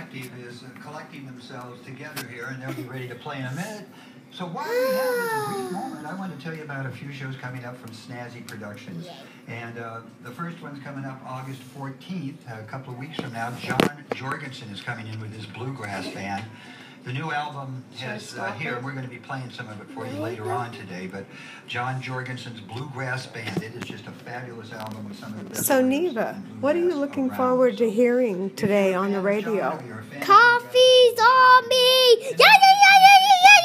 Collective is collecting themselves together here, and they'll be ready to play in a minute. So while we have this brief moment, I want to tell you about a few shows coming up from Snazzy Productions. And the first one's coming up August 14th, a couple of weeks from now. John Jorgensen is coming in with his bluegrass band. The new album is here, and we're going to be playing some of it for you later on today. But John Jorgensen's Bluegrass Band, it is just a fabulous album with some of the best. So Neva, what are you looking forward to hearing today on the radio? Coffee Zombie! Yeah, yeah, yeah, yeah, yeah,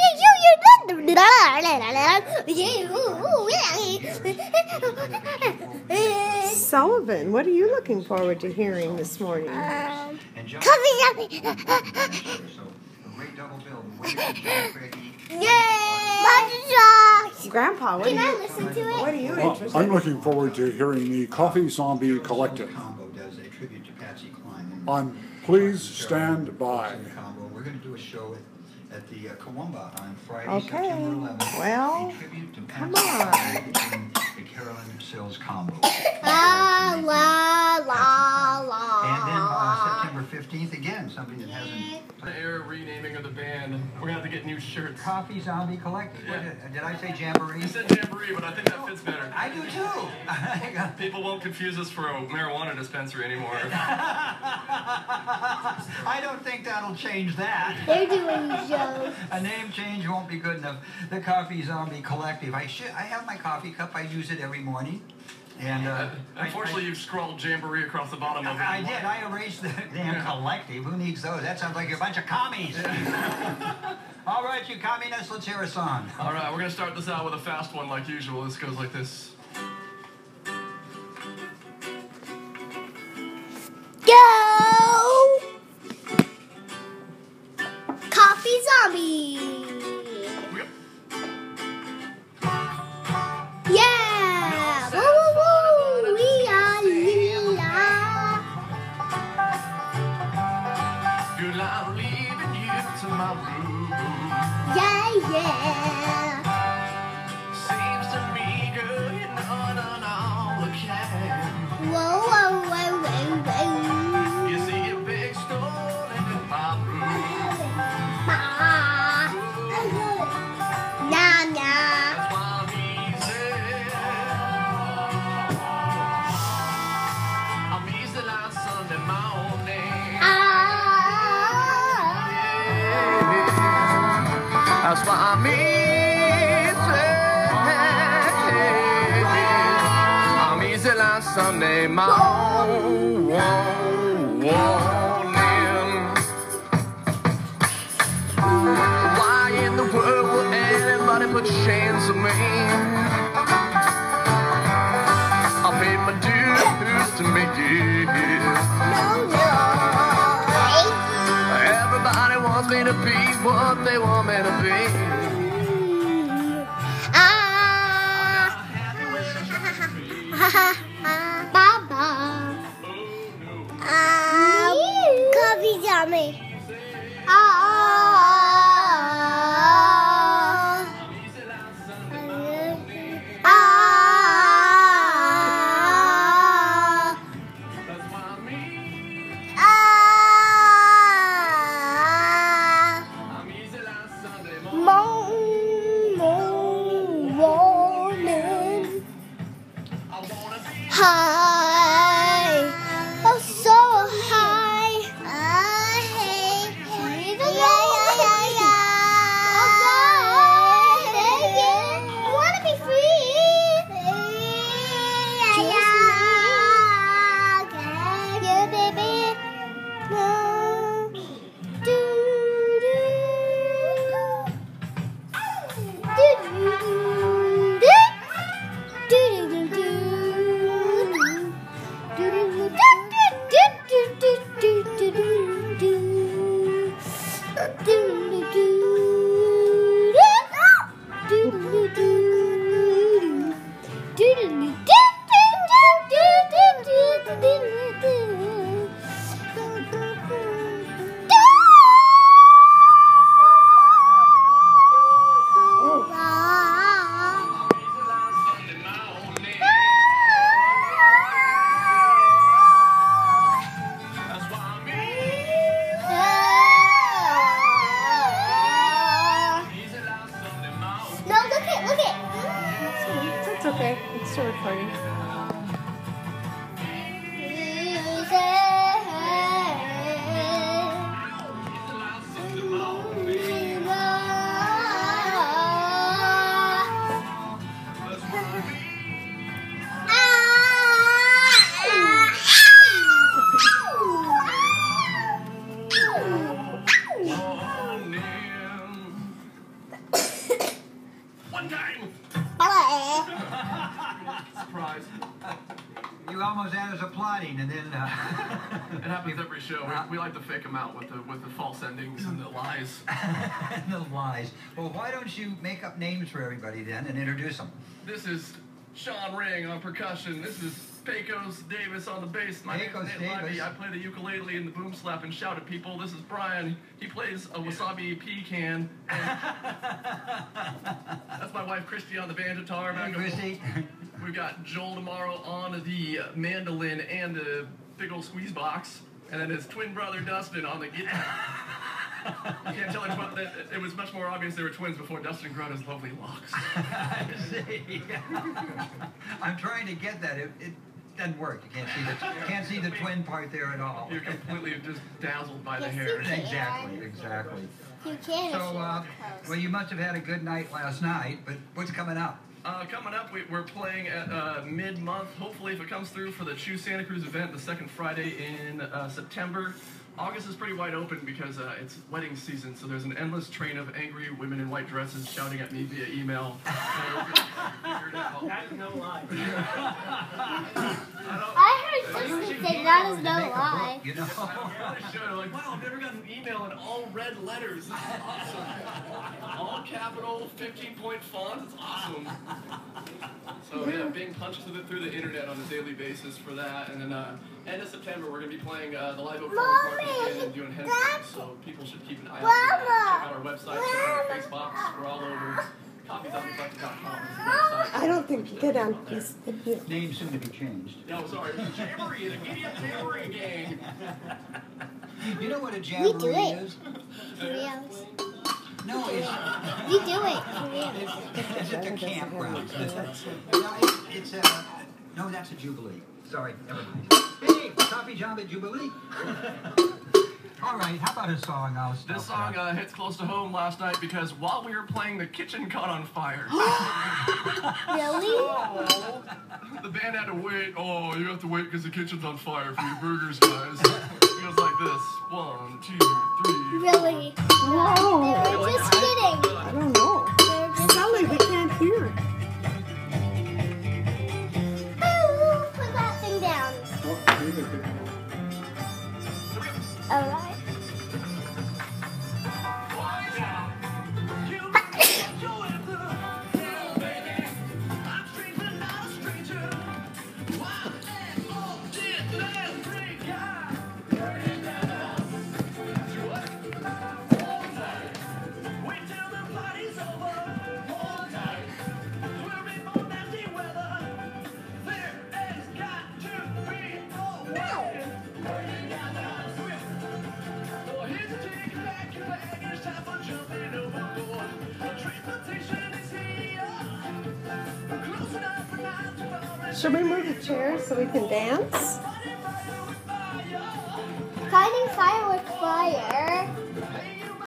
yeah, Sullivan, what are you looking forward to hearing this morning? Coffee Zombie! Grandpa, what Can I listen to it? What are you interested in? I'm looking forward to hearing the Coffee Zombie Collective on Please Stand By. We're going to do a show at the Kawamba on Friday, Okay. September 11th. Well, a tribute to come Patsy on. Cline and the Carolyn Sills combo. La, la, la, And then la. September 15th, again, somebody that hasn't... Air renaming of the band. We're going to have to get new shirts. Coffee Zombie Collective. Yeah. Did I say Jamboree? You said Jamboree, but I think that fits better. I do too. People won't confuse us for a marijuana dispensary anymore. I don't think that'll change that. They're doing shows. A name change won't be good enough. The Coffee Zombie Collective. I have my coffee cup. I use it every morning. And unfortunately, you've scrawled Jamboree across the bottom of it. I did. I erased the damn collective. Who needs those? That sounds like a bunch of commies. All right, you communists, let's hear a song. All right, we're going to start this out with a fast one like usual. This goes like this. Go! Coffee Zombie! Yeah! Woo, woo, woo! We-ah-lee-ah. Girl, I'm leaving you to my room. Yeah, yeah! Seems to me, girl, you're not on all the can. Whoa, whoa, whoa, whoa, whoa! You see a big stone in my room. Ah. Nah, nah. That's why I'm easy. I'm easy like Sunday morning. Ah. That's why I'm easy like Sunday morning. Why in the world would anybody put chains on me? I paid my dues to make it. No, no. Everybody wants me to be what they want me to be. Baba. Coffee Zombie. High, oh so high, nodding, and then. It happens every show. We like to fake them out with the false endings and the lies. And the lies. Well, why don't you make up names for everybody then and introduce them? This is Sean Ring on percussion. This is Pecos Davis on the bass. My name's Pecos Nate Davis. Lively. I play the ukulele and the boom slap and shout at people. This is Brian. He plays a wasabi pecan. That's my wife Christy on the banjo-guitar. Hey, Christy. We've got Joel tomorrow on the mandolin and the big old squeeze box. And then his twin brother Dustin on the guitar. You can't tell that it was much more obvious they were twins before Dustin grew out his lovely locks. I see. I'm trying to get that. It doesn't work. You can't see the twin part there at all. You're completely just dazzled by the Yes, hair. you can. Exactly. You can. So, well, you must have had a good night last night, but what's coming up? Coming up, we're playing at mid-month, hopefully if it comes through, for the Choose Santa Cruz event, the second Friday in September. August is pretty wide open because it's wedding season, so there's an endless train of angry women in white dresses shouting at me via email. That is no lie. I heard Justin say that is no Make a lie. book, you know? I should. Like, wow, I've never gotten an email in all red letters. This is awesome. All capital, 15-point font. It's awesome. So yeah, Bing punches it through the internet on a daily basis for that. And then end of September, we're going to be playing the Live Oak Farmers Market again and doing head games. So people should keep an eye out for that. Check out our website, check out our Facebooks. We're all over. CoffeeZombieCollective.com is the website. I don't think you did on this. Name soon to be changed. No, sorry. Jamboree, the Gideon Jamboree gang. You know what a We do jamboree it. is? For reals. No, it's... We do it. For reals. It's at the campground. It's no, that's a Jubilee. Sorry, never mind. Hey, Coffee Job at Jubilee. All right, how about a song? I'll stop This song there. hits close to home last night because while we were playing, the kitchen caught on fire. Really? The band had to wait. Oh, you have to wait because the kitchen's on fire for your burgers, guys. It goes like this. 1, 2, 3. Really? Whoa. They were just kidding. I don't know. They were just Sally, we can't hear it. Ooh, put that thing down. All right. Should we move the chairs so we can dance?